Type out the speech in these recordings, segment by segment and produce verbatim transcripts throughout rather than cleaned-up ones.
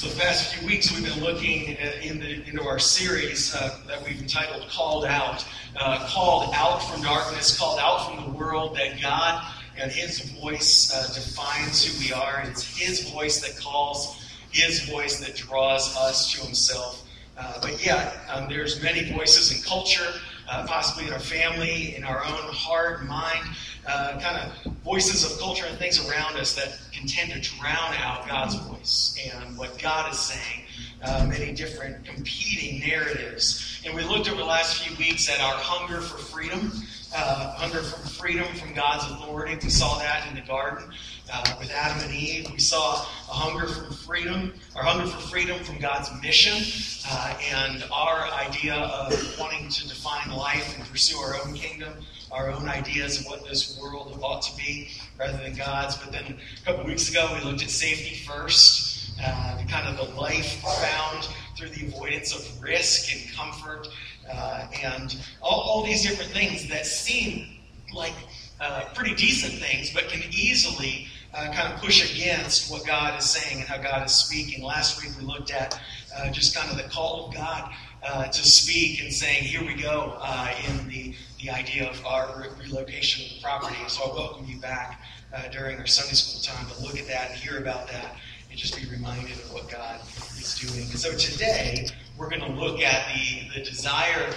So the past few weeks we've been looking in the, into our series uh, that we've entitled Called Out. Uh, called out from darkness, called out from the world, that God and His voice uh, defines who we are. It's His voice that calls, His voice that draws us to Himself. Uh, but yeah, um, there's many voices in culture, uh, possibly in our family, in our own heart, mind, uh, kind of voices of culture and things around us that can tend to drown out God's voice and what God is saying. Uh, many different competing narratives. And we looked over the last few weeks at our hunger for freedom, uh, hunger for freedom from God's authority. We saw that in the garden uh, with Adam and Eve. We saw a hunger for freedom, our hunger for freedom from God's mission, uh, and our idea of wanting to define life and pursue our own kingdom, our own ideas of what this world ought to be rather than God's. But then a couple weeks ago we looked at safety first. Uh, the kind of the life found through the avoidance of risk and comfort, uh, and all, all these different things that seem like uh, pretty decent things, but can easily uh, kind of push against what God is saying and how God is speaking. Last week we looked at uh, just kind of the call of God uh, to speak and saying, here we go, uh, in the, the idea of our re- relocation of the property. So I welcome you back uh, during our Sunday school time to look at that and hear about that. And just be reminded of what God is doing. And so today, we're going to look at the, the desire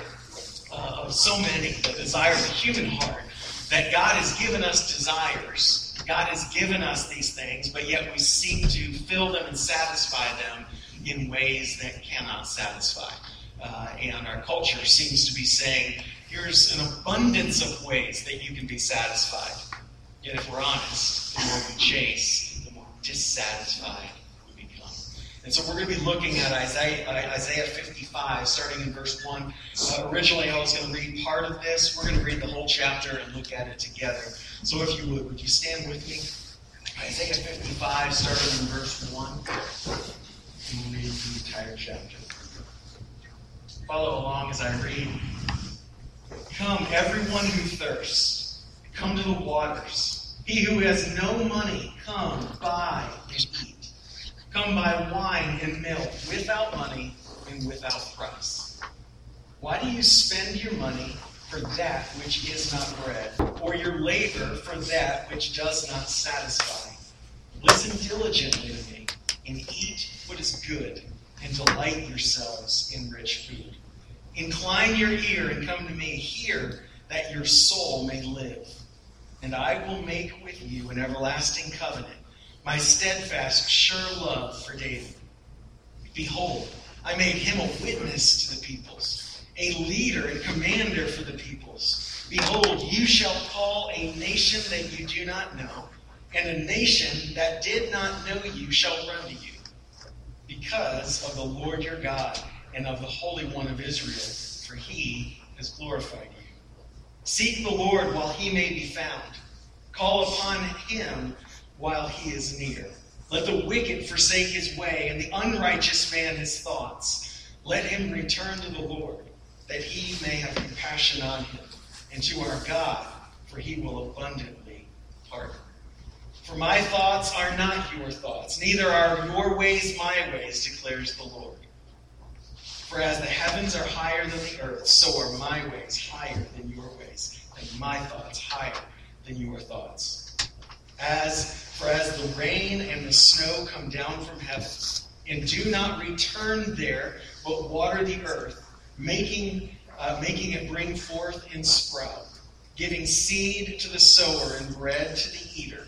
uh, of so many, the desire of the human heart, that God has given us desires. God has given us these things, but yet we seek to fill them and satisfy them in ways that cannot satisfy. Uh, and our culture seems to be saying, here's an abundance of ways that you can be satisfied. Yet if we're honest, the more we chase, dissatisfied we become. And so we're going to be looking at Isaiah, Isaiah fifty-five, starting in verse one. Uh, originally, I was going to read part of this. We're going to read the whole chapter and look at it together. So if you would, would you stand with me? Isaiah fifty-five, starting in verse one. And we'll read the entire chapter. Follow along as I read. Come, everyone who thirsts, come to the waters. He who has no money, come, buy and eat. Come buy wine and milk without money and without price. Why do you spend your money for that which is not bread, or your labor for that which does not satisfy? Listen diligently to me, and eat what is good, and delight yourselves in rich food. Incline your ear and come to me. Hear that your soul may live. And I will make with you an everlasting covenant, my steadfast, sure love for David. Behold, I made him a witness to the peoples, a leader and commander for the peoples. Behold, you shall call a nation that you do not know, and a nation that did not know you shall run to you, because of the Lord your God and of the Holy One of Israel, for he has glorified you. Seek the Lord while he may be found. Call upon him while he is near. Let the wicked forsake his way, and the unrighteous man his thoughts. Let him return to the Lord, that he may have compassion on him, and to our God, for he will abundantly pardon. For my thoughts are not your thoughts, neither are your ways my ways, declares the Lord. For as the heavens are higher than the earth, so are my ways higher than your ways, and my thoughts higher than your thoughts. As for as the rain and the snow come down from heaven, and do not return there, but water the earth, making uh, making it bring forth and sprout, giving seed to the sower and bread to the eater,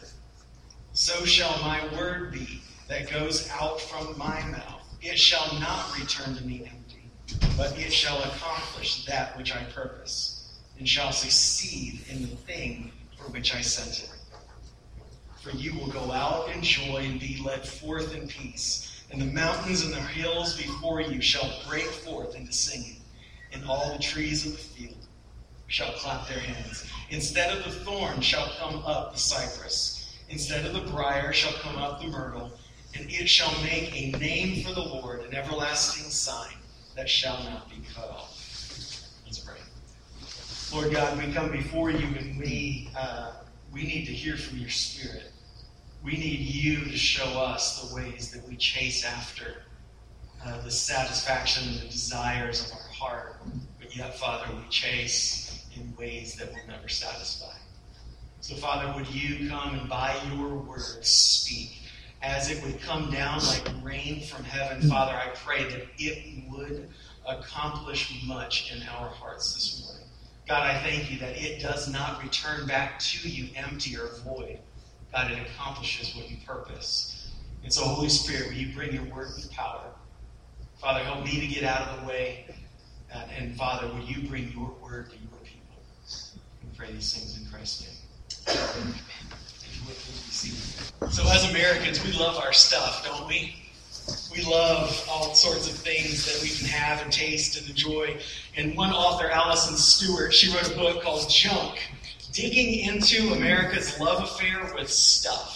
so shall my word be that goes out from my mouth. It shall not return to me empty, but it shall accomplish that which I purpose, and shall succeed in the thing for which I sent it. For you will go out in joy and be led forth in peace, and the mountains and the hills before you shall break forth into singing, and all the trees of the field shall clap their hands. Instead of the thorn shall come up the cypress, instead of the briar shall come up the myrtle, and it shall make a name for the Lord, an everlasting sign that shall not be cut off. Let's pray. Lord God, we come before you and we uh, we need to hear from your Spirit. We need you to show us the ways that we chase after uh, the satisfaction and the desires of our heart, but yet, Father, we chase in ways that will never satisfy. So, Father, would you come and by your words speak as it would come down like rain from heaven? Father, I pray that it would accomplish much in our hearts this morning. God, I thank you that it does not return back to you empty or void. God, it accomplishes what you purpose. And so, Holy Spirit, will you bring your word with power? Father, help me to get out of the way. Uh, and Father, will you bring your word to your people? We pray these things in Christ's name. So as Americans, we love our stuff, don't we? We love all sorts of things that we can have and taste and enjoy. And one author, Alison Stewart, she wrote a book called Junk, Digging into America's Love Affair with Stuff.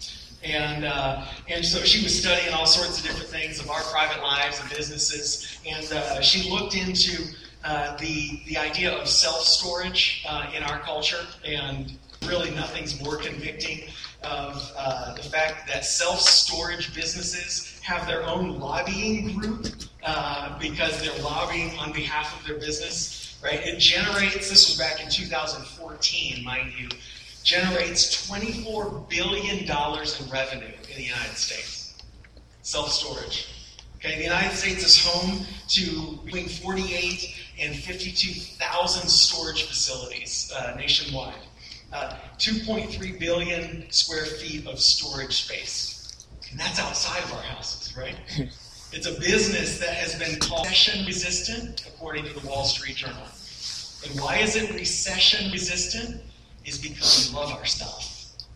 And uh, and so she was studying all sorts of different things of our private lives and businesses. And uh, she looked into uh, the, the idea of self-storage uh, in our culture. And really nothing's more convicting of uh, the fact that self-storage businesses have their own lobbying group uh, because they're lobbying on behalf of their business, right? It generates, this was back in two thousand fourteen, mind you, generates twenty-four billion dollars in revenue in the United States. Self-storage. Okay, the United States is home to between forty-eight and fifty-two thousand storage facilities uh, nationwide. Uh, two point three billion square feet of storage space. And that's outside of our houses, right? It's a business that has been called recession resistant, according to the Wall Street Journal. And why is it recession resistant? Is because we love our stuff.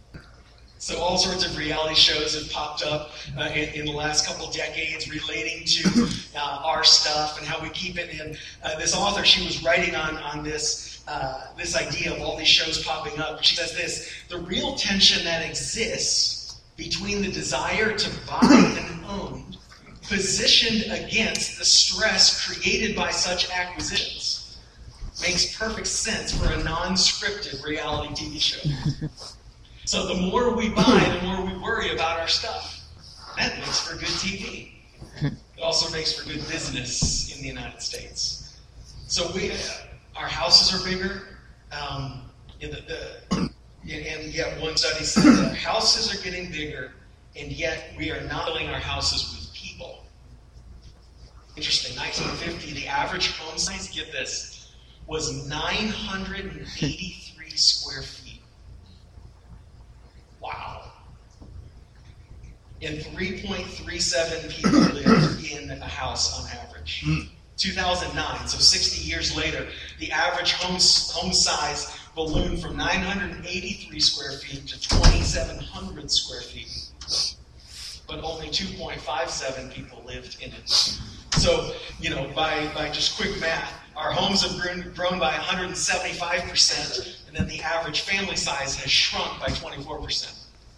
So all sorts of reality shows have popped up uh, in, in the last couple of decades relating to uh, our stuff and how we keep it. And uh, this author, she was writing on, on this Uh, this idea of all these shows popping up. She says this: the real tension that exists between the desire to buy and own, positioned against the stress created by such acquisitions, makes perfect sense for a non-scripted reality T V show. So the more we buy, the more we worry about our stuff. That makes for good T V. It also makes for good business in the United States. So we... Uh, Our houses are bigger, um, and, the, the, and yet one study said that houses are getting bigger, and yet we are not filling our houses with people. Interesting. nineteen fifty, the average home size, get this, was nine hundred eighty-three square feet. Wow. And three point three seven people lived in a house on average. two thousand nine, so sixty years later, the average home, home size ballooned from nine hundred eighty-three square feet to twenty-seven hundred square feet. But only two point five seven people lived in it. So, you know, by, by just quick math, our homes have grown, grown by one hundred seventy-five percent, and then the average family size has shrunk by twenty-four percent.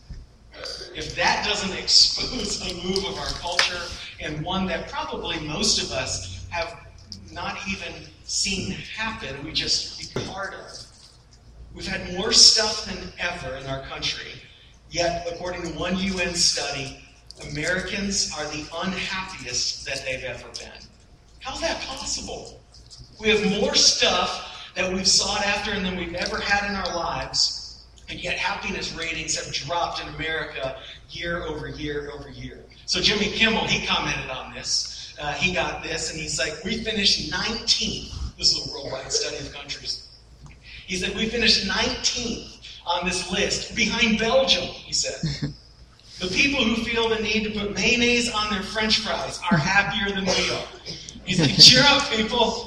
If that doesn't expose a move of our culture, and one that probably most of us have not even seen happen, we just be part of. We've had more stuff than ever in our country, yet according to one U N study, Americans are the unhappiest that they've ever been. How's that possible? We have more stuff that we've sought after than we've ever had in our lives, and yet happiness ratings have dropped in America year over year over year. So Jimmy Kimmel, he commented on this. Uh, he got this, and he's like, we finished nineteenth. This is a worldwide study of countries. He said, we finished nineteenth on this list, behind Belgium, he said. The people who feel the need to put mayonnaise on their French fries are happier than we are. He's like, cheer up, people.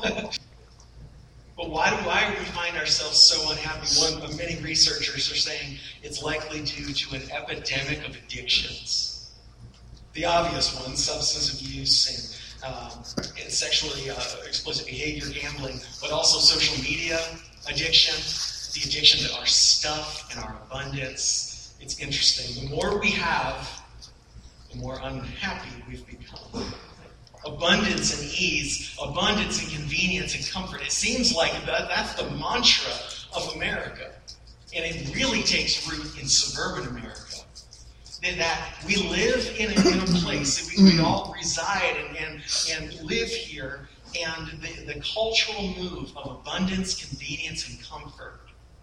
But why do why do we find ourselves so unhappy? One of many researchers are saying it's likely due to an epidemic of addictions. The obvious ones, substance abuse and Um, and sexually uh, explicit behavior, gambling, but also social media addiction, the addiction to our stuff and our abundance. It's interesting. The more we have, the more unhappy we've become. Abundance and ease, abundance and convenience and comfort. It seems like that, that's the mantra of America. And it really takes root in suburban America. that, that we live in a, in a place, that we, we all reside and, and, and live here, and the, the cultural move of abundance, convenience, and comfort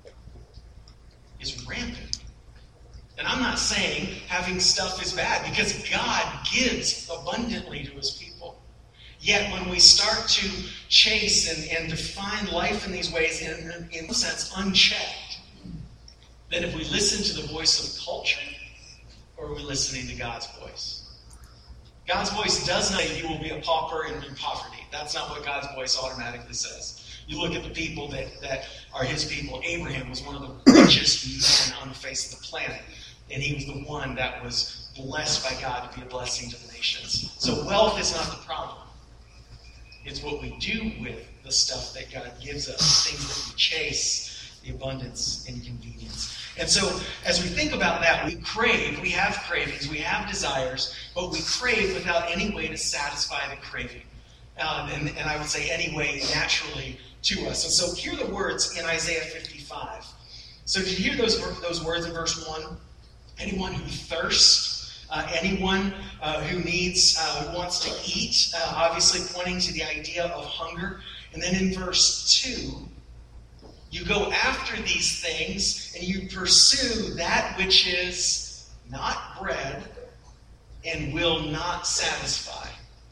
is rampant. And I'm not saying having stuff is bad, because God gives abundantly to his people. Yet when we start to chase and, and define life in these ways, in, in a sense, unchecked, then if we listen to the voice of culture, or are we listening to God's voice? God's voice does not say you will be a pauper and in poverty. That's not what God's voice automatically says. You look at the people that, that are his people. Abraham was one of the richest men on the face of the planet. And he was the one that was blessed by God to be a blessing to the nations. So wealth is not the problem. It's what we do with the stuff that God gives us, things that we chase, the abundance and convenience. And so as we think about that, we crave, we have cravings, we have desires, but we crave without any way to satisfy the craving. Um, and, and I would say any way naturally to us. And so hear the words in Isaiah fifty-five. So did you hear those, those words in verse one? Anyone who thirsts, uh, anyone uh, who needs, uh, who wants to eat, uh, obviously pointing to the idea of hunger. And then in verse two, you go after these things and you pursue that which is not bread and will not satisfy.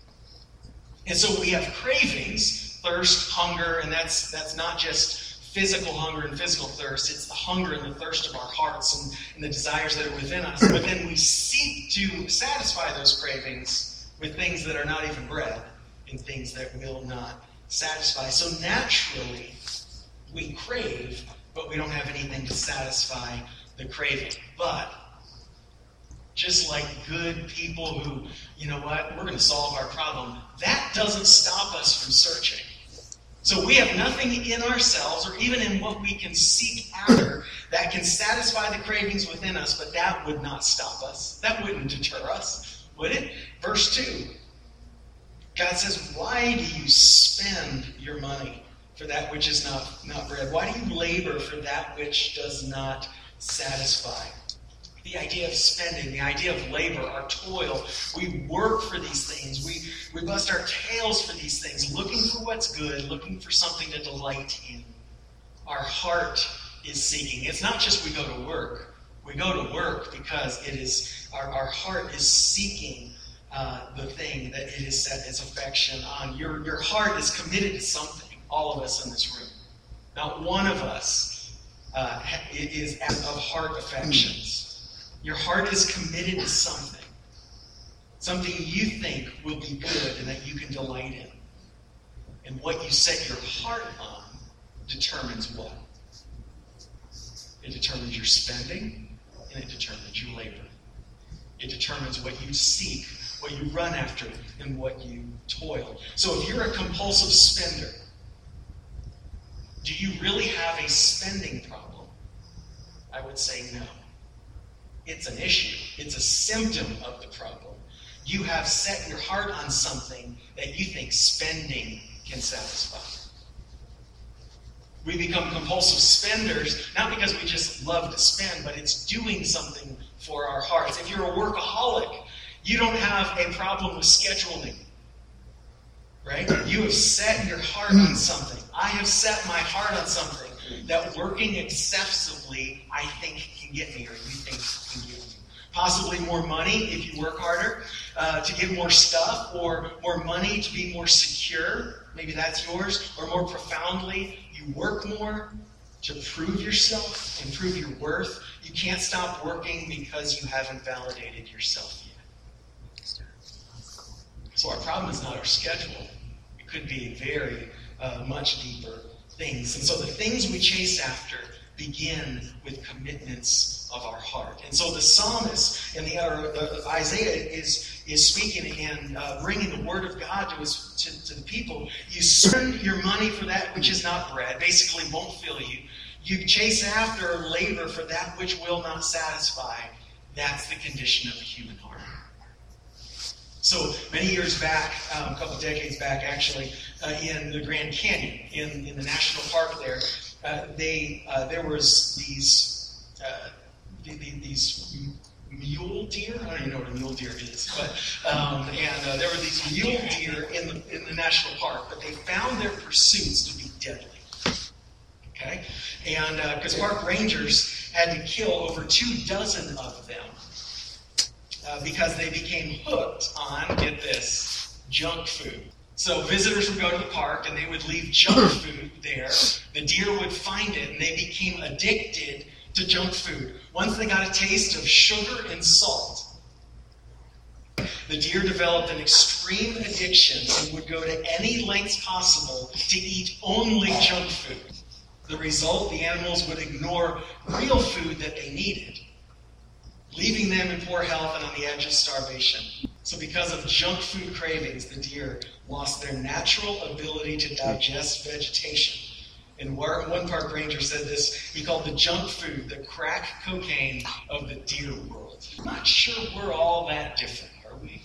And so we have cravings, thirst, hunger, and that's that's not just physical hunger and physical thirst. It's the hunger and the thirst of our hearts and, and the desires that are within us. But then we seek to satisfy those cravings with things that are not even bread and things that will not satisfy. So naturally, we crave, but we don't have anything to satisfy the craving. But just like good people who, you know what, we're going to solve our problem, that doesn't stop us from searching. So we have nothing in ourselves or even in what we can seek after that can satisfy the cravings within us, but that would not stop us. That wouldn't deter us, would it? Verse two, God says, why do you spend your money for that which is not, not bread? Why do you labor for that which does not satisfy? The idea of spending, the idea of labor, our toil. We work for these things. We, we bust our tails for these things, looking for what's good, looking for something to delight in. Our heart is seeking. It's not just we go to work. We go to work because it is our, our heart is seeking uh, the thing that it has set its affection on. Your, your heart is committed to something, all of us in this room. Not one of us uh, is of heart affections. Your heart is committed to something. Something you think will be good and that you can delight in. And what you set your heart on determines what? It determines your spending, and it determines your labor. It determines what you seek, what you run after, and what you toil. So if you're a compulsive spender, do you really have a spending problem? I would say no. It's an issue. It's a symptom of the problem. You have set your heart on something that you think spending can satisfy. We become compulsive spenders, not because we just love to spend, but it's doing something for our hearts. If you're a workaholic, you don't have a problem with scheduling. Right? You have set your heart on something. I have set my heart on something that working excessively, I think, can get me, or you think can get me. Possibly more money if you work harder, uh, to get more stuff, or more money to be more secure. Maybe that's yours. Or more profoundly, you work more to prove yourself and prove your worth. You can't stop working because you haven't validated yourself yet. So our problem is not our schedule. It could be very uh, much deeper things. And so the things we chase after begin with commitments of our heart. And so the psalmist and the, or the Isaiah is is speaking and uh, bringing the word of God to, his, to, to the people. You spend your money for that which is not bread, basically won't fill you. You chase after or labor for that which will not satisfy. That's the condition of the human heart. So many years back, um, a couple of decades back actually, uh, in the Grand Canyon, in, in the national park there, uh, they uh, there was these uh, these mule deer. I don't even know what a mule deer is, but um, and uh, there were these mule deer in the in the national park, but they found their pursuits to be deadly. Okay, and because uh, park rangers had to kill over two dozen of them uh, because they became hooked on, get this, junk food. So visitors would go to the park and they would leave junk food there. The deer would find it and they became addicted to junk food. Once they got a taste of sugar and salt, the deer developed an extreme addiction and would go to any lengths possible to eat only junk food. The result, the animals would ignore real food that they needed, leaving them in poor health and on the edge of starvation. So because of junk food cravings, the deer lost their natural ability to digest vegetation. And one park ranger said this, he called the junk food the crack cocaine of the deer world. I'm not sure we're all that different, are we?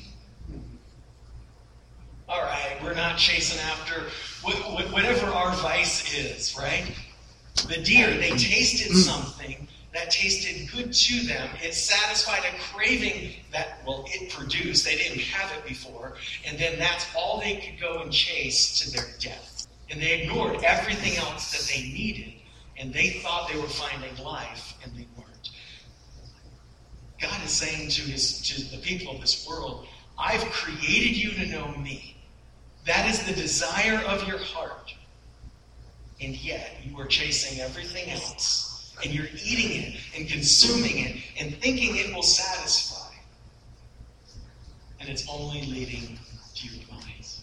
All right, we're not chasing after whatever our vice is, right? The deer, they tasted something that tasted good to them. It satisfied a craving that, well, it produced. They didn't have it before. And then that's all they could go and chase to their death. And they ignored everything else that they needed. And they thought they were finding life, and they weren't. God is saying to, his, to the people of this world, I've created you to know me. That is the desire of your heart. And yet you are chasing everything else. And you're eating it and consuming it and thinking it will satisfy. And it's only leading to your demise.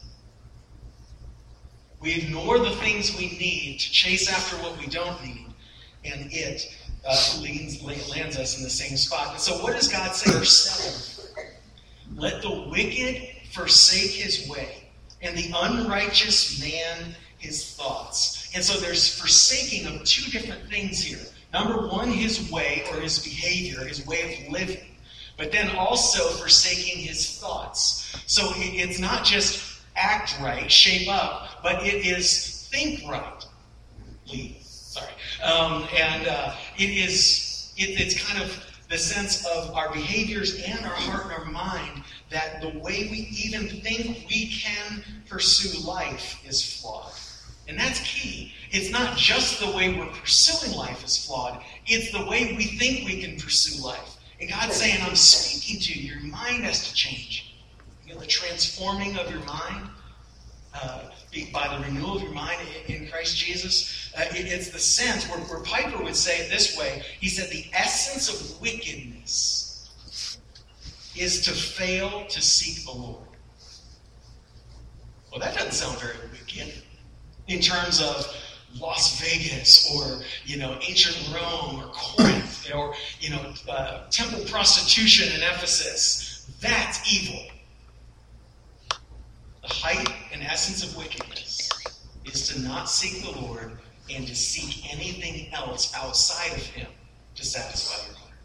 We ignore the things we need to chase after what we don't need. And it uh, leads, lands us in the same spot. And so what does God say? Verse seven. Let the wicked forsake his way, and the unrighteous man his thoughts. And so there's forsaking of two different things here. Number one, his way or his behavior, his way of living. But then also forsaking his thoughts. So it's not just act right, shape up, but it is think right. Lead. Sorry. Um, and uh, it is, it, it's kind of the sense of our behaviors and our heart and our mind that the way we even think we can pursue life is flawed. And that's key. It's not just the way we're pursuing life is flawed. It's the way we think we can pursue life. And God's saying, I'm speaking to you. Your mind has to change. You know, the transforming of your mind uh, by the renewal of your mind in Christ Jesus. Uh, it, it's the sense where, where Piper would say it this way. He said, the essence of wickedness is to fail to seek the Lord. Well, that doesn't sound very wicked. In terms of Las Vegas or, you know, ancient Rome or Corinth or, you know, uh, temple prostitution in Ephesus. That's evil. The height and essence of wickedness is to not seek the Lord and to seek anything else outside of him to satisfy your heart.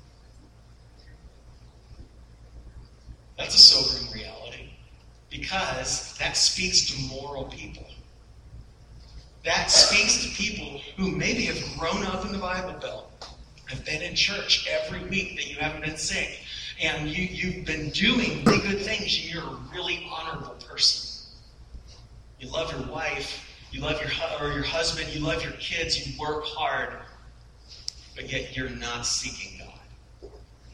That's a sobering reality because that speaks to moral people. That speaks to people who maybe have grown up in the Bible Belt, have been in church every week that you haven't been sick, and you, you've been doing really good things, and you're a really honorable person. You love your wife, you love your or your husband, you love your kids, you work hard, but yet you're not seeking God.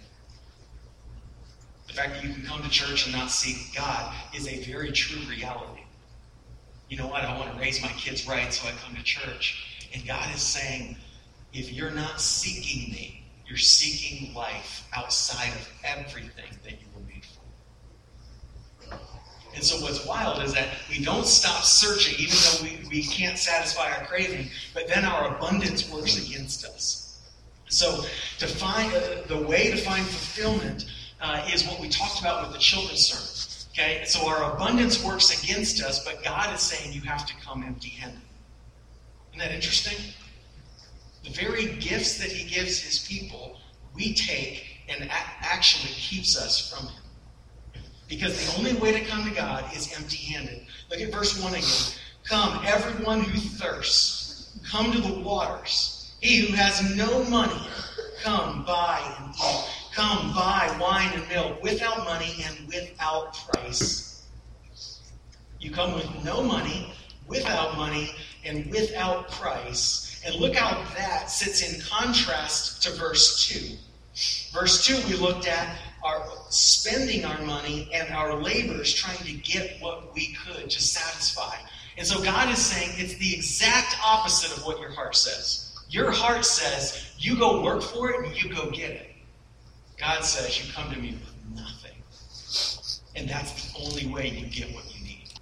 The fact that you can come to church and not seek God is a very true reality. You know what? I want to raise my kids right, so I come to church. And God is saying, if you're not seeking me, you're seeking life outside of everything that you were made for. And so what's wild is that we don't stop searching, even though we, we can't satisfy our craving, but then our abundance works against us. So to find uh, the way to find fulfillment uh, is what we talked about with the children's sermon. Okay, so our abundance works against us, but God is saying you have to come empty-handed. Isn't that interesting? The very gifts that he gives his people, we take and actually keeps us from him. Because the only way to come to God is empty-handed. Look at verse one again. Come, everyone who thirsts, come to the waters. He who has no money, come buy and eat. Come, buy wine and milk without money and without price. You come with no money, without money, and without price. And look how that sits in contrast to verse two. Verse two, we looked at our spending our money and our labors trying to get what we could to satisfy. And so God is saying it's the exact opposite of what your heart says. Your heart says, you go work for it and you go get it. God says, you come to me with nothing. And that's the only way you get what you need.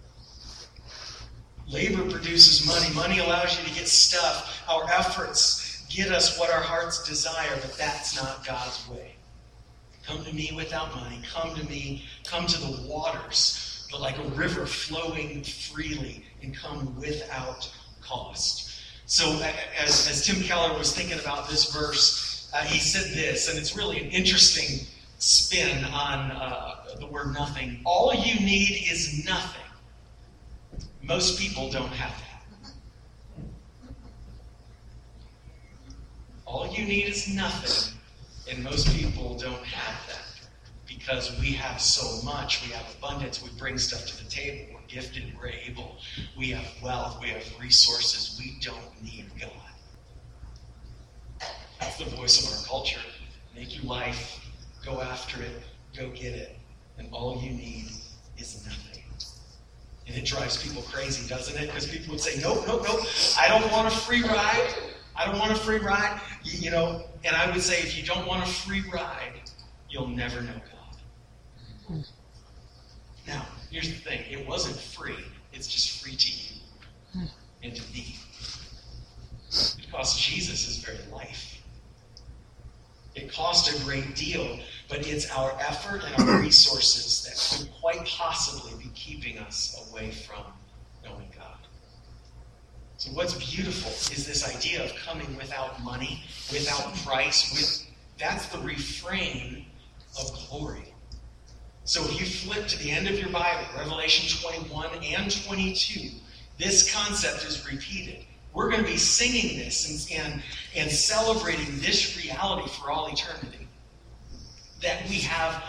Labor produces money. Money allows you to get stuff. Our efforts get us what our hearts desire, but that's not God's way. Come to me without money. Come to me. Come to the waters, but like a river flowing freely, and come without cost. So as, as Tim Keller was thinking about this verse, uh, he said this, and it's really an interesting spin on uh, the word nothing. All you need is nothing. Most people don't have that. All you need is nothing, and most people don't have that. Because we have so much, we have abundance, we bring stuff to the table, we're gifted, we're able, we have wealth, we have resources, we don't need God. That's the voice of our culture. Make your life, go after it, go get it, and all you need is nothing. And it drives people crazy, doesn't it? Because people would say, nope, nope, nope, I don't want a free ride, I don't want a free ride, you, you know, and I would say if you don't want a free ride, you'll never know God. Now, here's the thing. It wasn't free. It's just free to you and to me. It cost Jesus his very life. It cost a great deal, but it's our effort and our resources that could quite possibly be keeping us away from knowing God. So what's beautiful is this idea of coming without money, without price. With that's the refrain of glory. So if you flip to the end of your Bible, Revelation twenty-one and twenty-two, this concept is repeated. We're going to be singing this and, and, and celebrating this reality for all eternity. That we have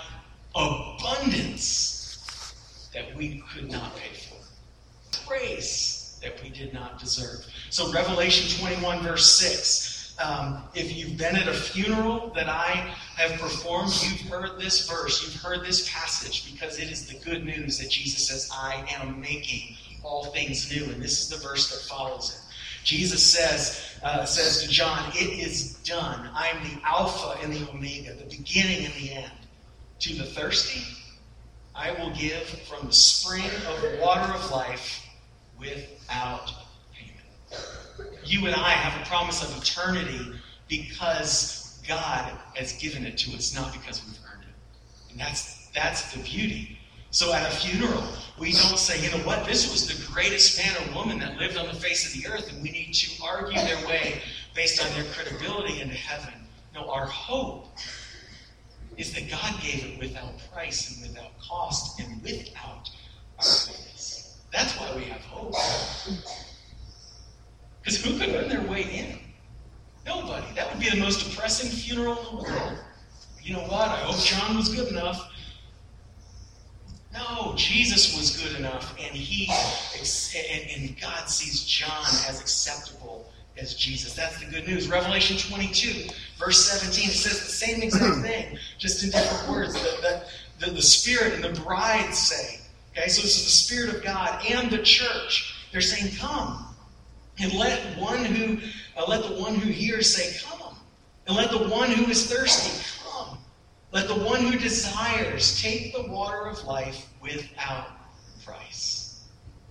abundance that we could not pay for. Grace that we did not deserve. So Revelation twenty-one verse six. Um, if you've been at a funeral that I have performed, you've heard this verse, you've heard this passage, because it is the good news that Jesus says, I am making all things new. And this is the verse that follows it. Jesus says, uh, says to John, it is done. I am the Alpha and the Omega, the beginning and the end. To the thirsty, I will give from the spring of the water of life without you and I have a promise of eternity because God has given it to us, not because we've earned it. And that's that's the beauty. So at a funeral, we don't say, you know what, this was the greatest man or woman that lived on the face of the earth, and we need to argue their way based on their credibility into heaven. No, our hope is that God gave it without price and without cost and without our goodness. That's why we have hope. Because who could earn their way in? Nobody. That would be the most depressing funeral in the world. You know what? I hope John was good enough. No, Jesus was good enough, and he and, and God sees John as acceptable as Jesus. That's the good news. Revelation twenty-two, verse seventeen, it says the same exact thing, just in different words. The, the, the, the Spirit and the bride say. Okay, so this is the Spirit of God and the church. They're saying, come. And let one who, uh, let the one who hears say, come. And let the one who is thirsty come. Let the one who desires take the water of life without price.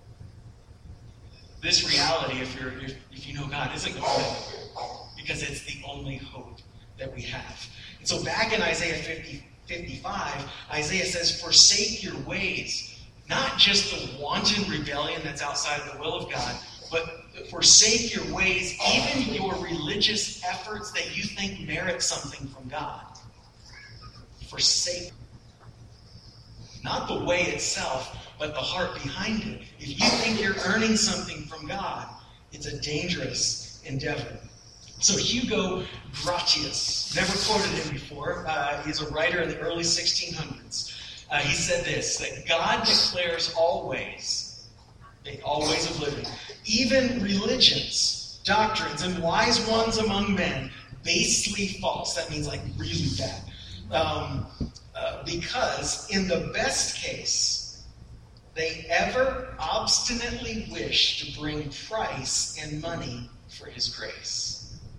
This reality, if you're if, if you know God, isn't going to because it's the only hope that we have. And so back in Isaiah fifty, fifty-five, Isaiah says, forsake your ways. Not just the wanton rebellion that's outside of the will of God, but forsake your ways, even your religious efforts that you think merit something from God. Forsake. Not the way itself, but the heart behind it. If you think you're earning something from God, it's a dangerous endeavor. So Hugo Grotius, never quoted him before. Uh, he's a writer in the early sixteen hundreds. Uh, he said this, that God declares all ways, all ways of living, even religions, doctrines, and wise ones among men, basely false. That means like really bad. Um, uh, because in the best case, they ever obstinately wish to bring price and money for his grace.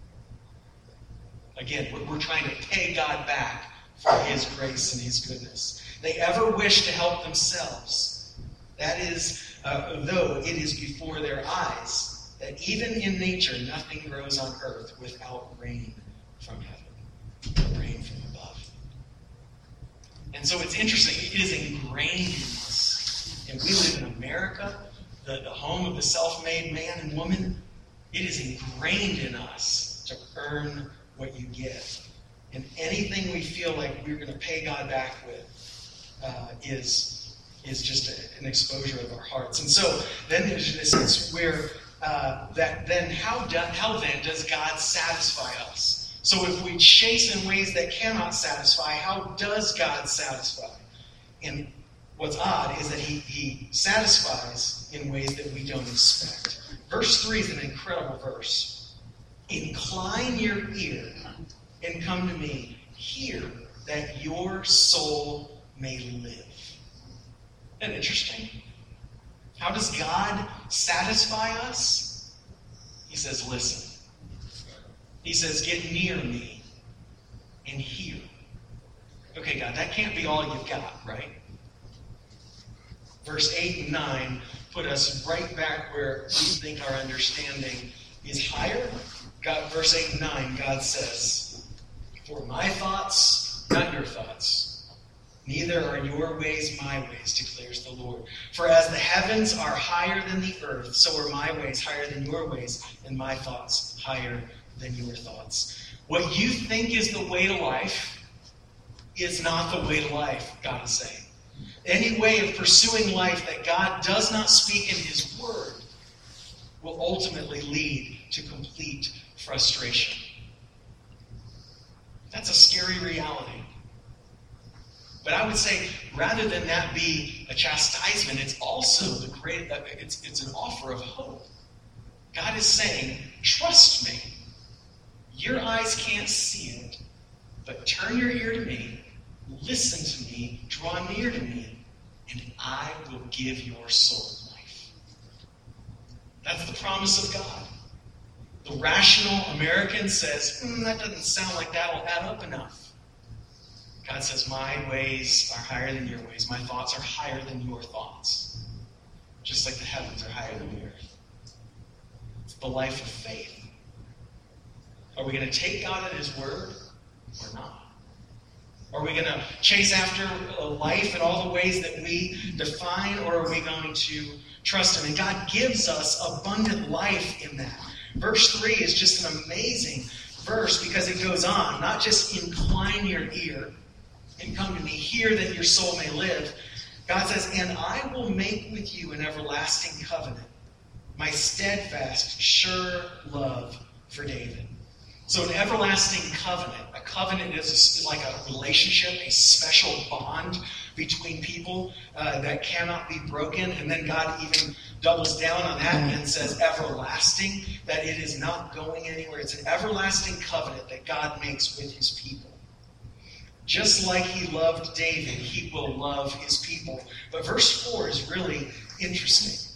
Again, we're, we're trying to pay God back for his grace and his goodness. They ever wish to help themselves. That is, uh, though it is before their eyes, that even in nature nothing grows on earth without rain from heaven, rain from above. And so it's interesting, it is ingrained in us. And we live in America, the, the home of the self-made man and woman. It is ingrained in us to earn what you get. And anything we feel like we're going to pay God back with uh, is, is just a, an exposure of our hearts. And so then there's this sense where uh, that then how, do, how then does God satisfy us? So if we chase in ways that cannot satisfy, how does God satisfy? And what's odd is that he, he satisfies in ways that we don't expect. Verse three is an incredible verse. Incline your ear and come to me. Hear that your soul may live. Isn't that interesting? How does God satisfy us? He says, listen. He says, get near me and hear. Okay, God, that can't be all you've got, right? Verse eight and nine put us right back where we think our understanding is higher. God, verse eight and nine, God says, for my thoughts, not your thoughts. Neither are your ways my ways, declares the Lord. For as the heavens are higher than the earth, so are my ways higher than your ways, and my thoughts higher than your thoughts. What you think is the way to life is not the way to life, God is saying. Any way of pursuing life that God does not speak in his word will ultimately lead to complete frustration. That's a scary reality. But I would say, rather than that be a chastisement, it's also the great. It's it's an offer of hope. God is saying, "Trust me. Your eyes can't see it, but turn your ear to me, listen to me, draw near to me, and I will give your soul life." That's the promise of God. The rational American says, mm, that doesn't sound like that'll add up enough. God says, my ways are higher than your ways. My thoughts are higher than your thoughts. Just like the heavens are higher than the earth. It's the life of faith. Are we going to take God at his word or not? Are we going to chase after a life in all the ways that we define, or are we going to trust him? And God gives us abundant life in that. Verse three is just an amazing verse because it goes on. Not just incline your ear and come to me, hear that your soul may live. God says, and I will make with you an everlasting covenant, my steadfast, sure love for David. So an everlasting covenant, a covenant is like a relationship, a special bond between people uh, that cannot be broken. And then God even doubles down on that and says everlasting, that it is not going anywhere. It's an everlasting covenant that God makes with his people. Just like he loved David, he will love his people. But verse four is really interesting.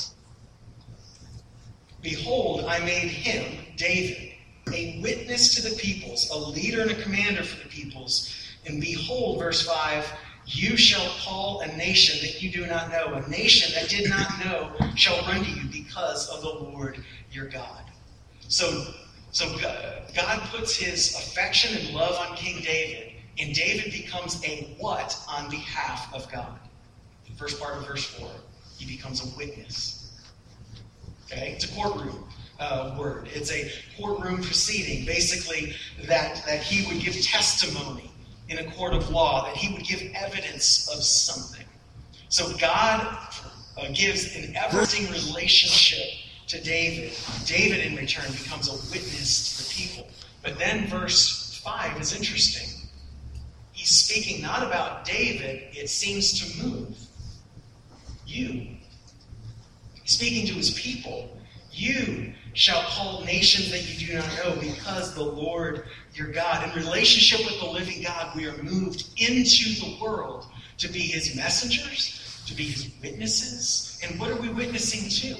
Behold, I made him, David, a witness to the peoples, a leader and a commander for the peoples. And behold, verse five, you shall call a nation that you do not know. A nation that did not know shall run to you because of the Lord your God. So, so God puts his affection and love on King David, and David becomes a what on behalf of God? The first part of verse four, he becomes a witness. Okay, it's a courtroom. Uh, word. It's a courtroom proceeding, basically that, that he would give testimony in a court of law, that he would give evidence of something. So God uh, gives an everlasting relationship to David. David, in return, becomes a witness to the people. But then verse five is interesting. He's speaking not about David, it seems to move you. He's speaking to his people. You shall call nations that you do not know, because the Lord your God. In relationship with the living God, we are moved into the world to be his messengers, to be his witnesses. And what are we witnessing to?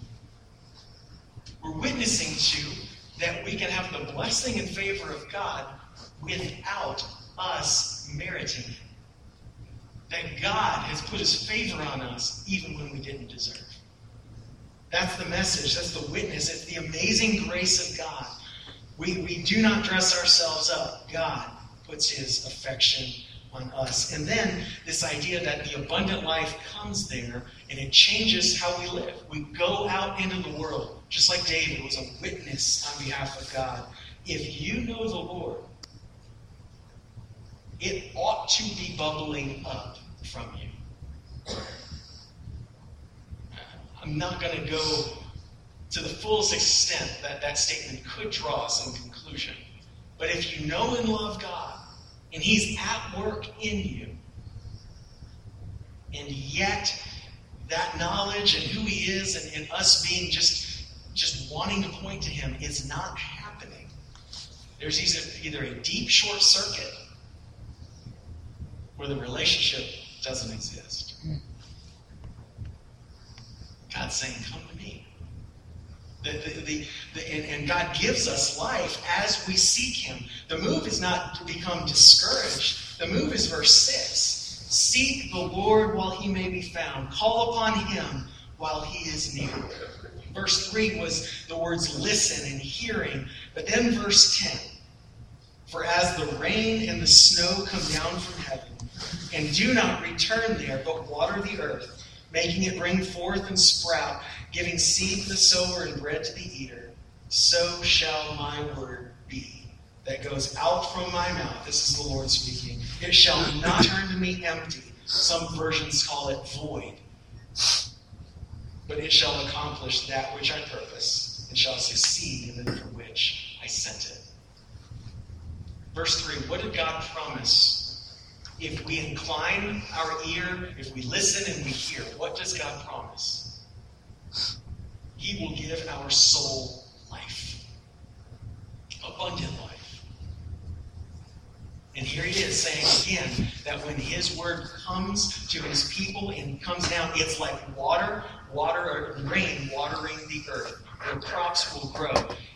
We're witnessing to that we can have the blessing and favor of God without us meriting it. That God has put his favor on us even when we didn't deserve. That's the message. That's the witness. It's the amazing grace of God. We, we do not dress ourselves up. God puts his affection on us. And then this idea that the abundant life comes there and it changes how we live. We go out into the world, just like David was a witness on behalf of God. If you know the Lord, it ought to be bubbling up from you. I'm not going to go to the fullest extent that that statement could draw us in conclusion. But if you know and love God, and he's at work in you, and yet that knowledge and who he is and, and us being just, just wanting to point to him is not happening, there's either, either a deep short circuit where the relationship doesn't exist. God's saying, come to me. The, the, the, the, and, and God gives us life as we seek him. The move is not to become discouraged. The move is verse six. Seek the Lord while he may be found. Call upon him while he is near. Verse three was the words listen and hearing. But then verse ten. For as the rain and the snow come down from heaven, and do not return there, but water the earth, making it bring forth and sprout, giving seed to the sower and bread to the eater, so shall my word be that goes out from my mouth. This is the Lord speaking. It shall not turn to me empty. Some versions call it void. But it shall accomplish that which I purpose, and shall succeed in it for which I sent it. Verse three, what did God promise? If we incline our ear, if we listen and we hear, what does God promise? He will give our soul life. Abundant life. And here he is saying again that when his word comes to his people and comes down, it's like water, water or rain watering the earth. Where crops will grow.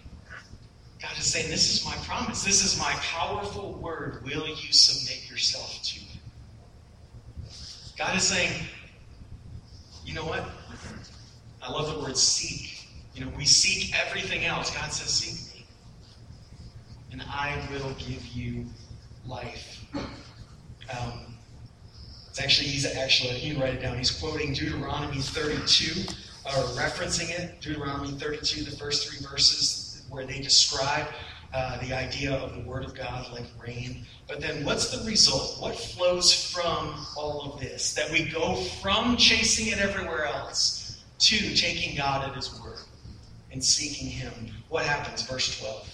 God is saying, this is my promise. This is my powerful word. Will you submit yourself to it? God is saying, you know what? I love the word seek. You know, we seek everything else. God says, seek me. And I will give you life. Um, it's actually, he's actually, you can write it down. He's quoting Deuteronomy thirty-two, or referencing it. Deuteronomy thirty-two, the first three verses where they describe uh, the idea of the word of God like rain. But then what's the result? What flows from all of this? That we go from chasing it everywhere else to taking God at his word and seeking him. What happens? Verse twelve.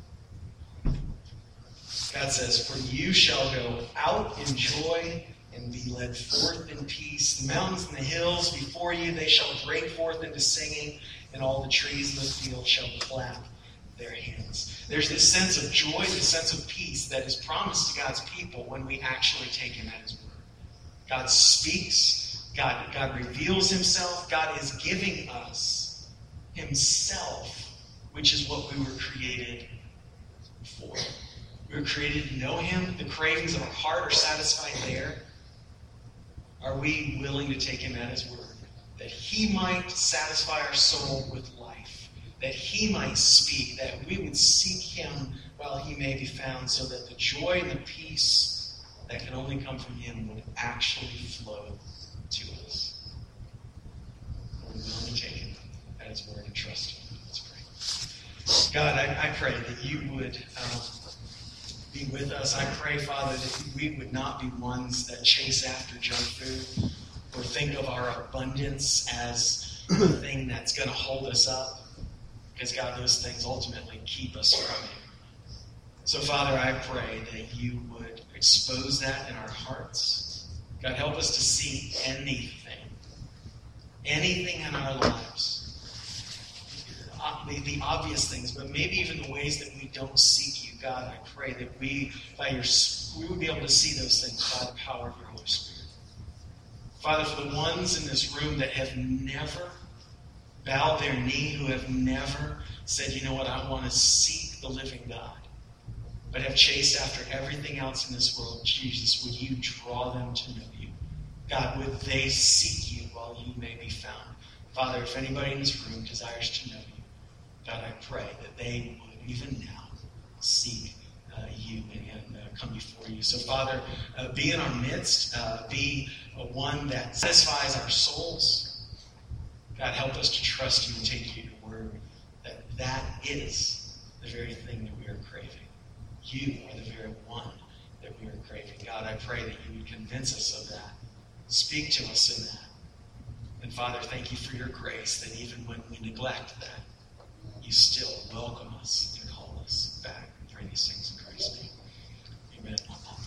God says, for you shall go out in joy and be led forth in peace. The mountains and the hills before you, they shall break forth into singing, and all the trees in the field shall clap their hands. There's this sense of joy, this sense of peace that is promised to God's people when we actually take him at his word. God speaks. God, God reveals himself. God is giving us himself, which is what we were created for. We were created to know him. The cravings of our heart are satisfied there. Are we willing to take him at his word? That he might satisfy our soul with life. That he might speak. That we would seek him while he may be found, so that the joy and the peace that can only come from him would actually flow to us. Are we willing to take him at his word and trust him? Let's pray. God, I, I pray that you would um, be with us. I pray, Father, that we would not be ones that chase after junk food or think of our abundance as the thing that's going to hold us up. Because, God, those things ultimately keep us from you. So, Father, I pray that you would expose that in our hearts. God, help us to see anything, anything in our lives. The, the obvious things, but maybe even the ways that we don't seek you. God, I pray that we, by your, we would be able to see those things by the power of your Holy Spirit. Father, for the ones in this room that have never bowed their knee, who have never said, you know what, I want to seek the living God, but have chased after everything else in this world, Jesus, would you draw them to know you? God, would they seek you while you may be found? Father, if anybody in this room desires to know you, God, I pray that they would, even now, seek uh, you and uh, come before you. So, Father, uh, be in our midst. Uh, be uh, one that satisfies our souls. God, help us to trust you and take you at your word. That that is the very thing that we are craving. You are the very one that we are craving. God, I pray that you would convince us of that. Speak to us in that. And Father, thank you for your grace that even when we neglect that, you still welcome us